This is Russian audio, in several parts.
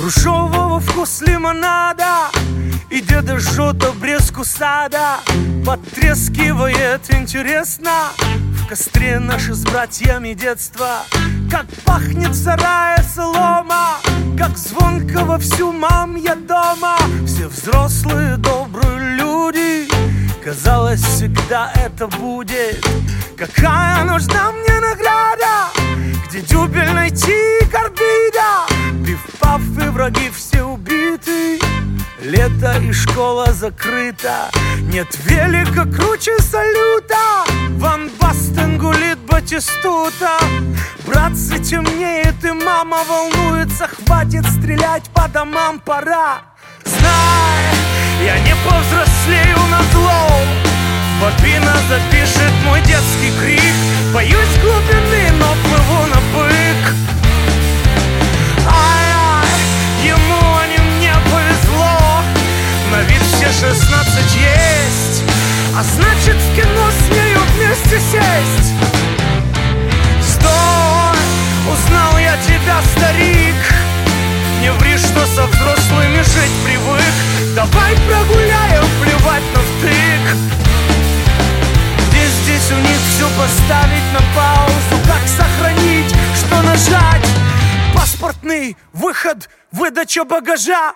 грушевого вкус лимонада, и деда жжет обрезку сада. Потрескивает интересно в костре наше с братьями детство. Как пахнет в сарае солома, как звонко вовсю мам я дома. Все взрослые добрые люди, казалось, всегда это будет. Какая нужна мне награда, где дюбель найти карбида? Пиф-паф и враги все убиты, лето и школа закрыта. Нет велика круче салюта, Ван Бастен гулит Батистута. Братцы темнеет и мама волнуется, хватит стрелять по домам, пора. Знай, я не повзрослею назло, бобина запишет мой детский крик. Боюсь глубины, но плыву на бык. Ай-ай, ему, а не мне повезло, на вид все 16 есть, а значит в кино с нею вместе сесть. Стой, узнал я тебя, старик, не ври, что со взрослыми жить привык. Давай прогуляем, плевать на втык. Здесь у них все поставить на паузу, как сохранить, что нажать. Паспортный выход, выдача багажа.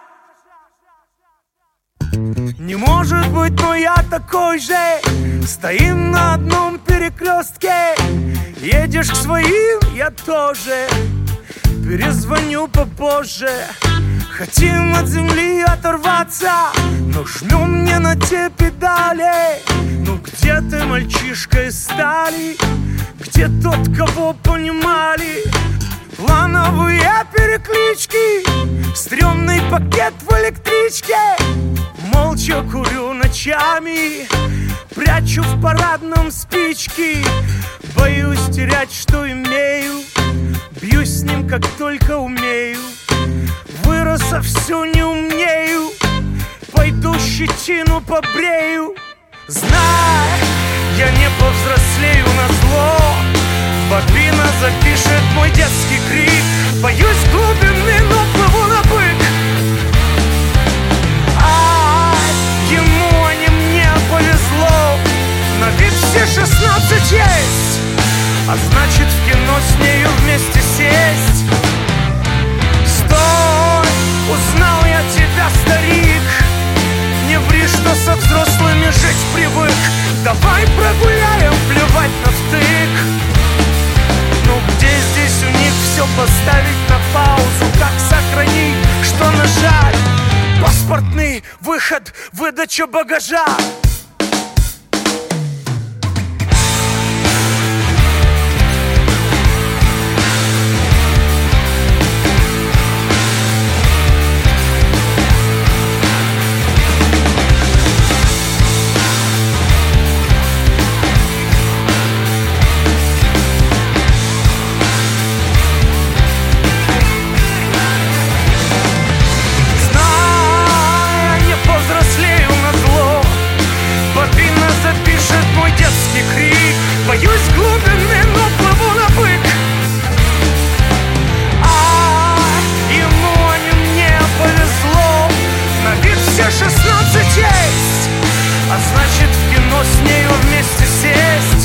Не может быть, но я такой же. Стоим на одном перекрестке, едешь к своим, я тоже. Перезвоню попозже. Хотим от земли оторваться, но жмем не на те педали. Ну где ты, мальчишка из стали? Где тот, кого понимали? Плановые переклички, стрёмный пакет в электричке. Молча курю ночами, прячу в парадном спички. Боюсь терять, что имею, бьюсь с ним, как только умею. Вырос, а все не умею, пойду щетину побрею. Знай, я не повзрослею назло, бобина запишет мой детский крик. Боюсь глубины, но плыву на бык. Ай, ему, а не мне повезло, на вид все 16 есть, а значит в кино с нею вместе сесть. Стой, узнал я тебя, старик, не ври, что со взрослыми жить привык. Давай прогуляем, плевать на втык. Ну где здесь у них все поставить на паузу, как сохранить, что нажать? Паспортный выход, выдача багажа. Боюсь глубины, но плыву на бык. Ему, а не мне повезло, на вид все 16 есть, а значит в кино с нею вместе сесть.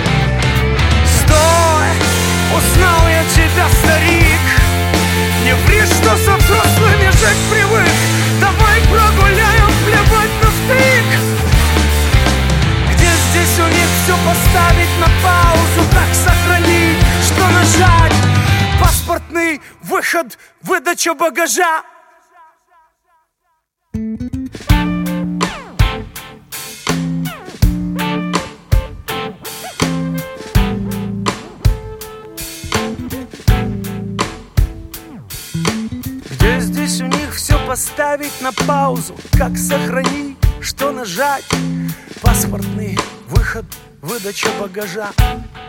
Стой, узнал я тебя, старик, не ври, что со взрослыми жить привык. Давай прогуляем, плевать на втык. Здесь у них все поставить на паузу, как сохранить, что нажать? Паспортный выход, выдача багажа. Где здесь у них все поставить на паузу, как сохранить, что нажать? Паспортный выход, выдача багажа.